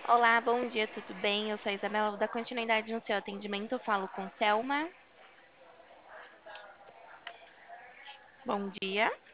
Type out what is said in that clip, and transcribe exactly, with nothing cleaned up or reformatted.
Olá, bom dia, tudo bem? Eu sou a Isabela, vou dar continuidade no seu atendimento. Eu falo com Selma. Bom dia.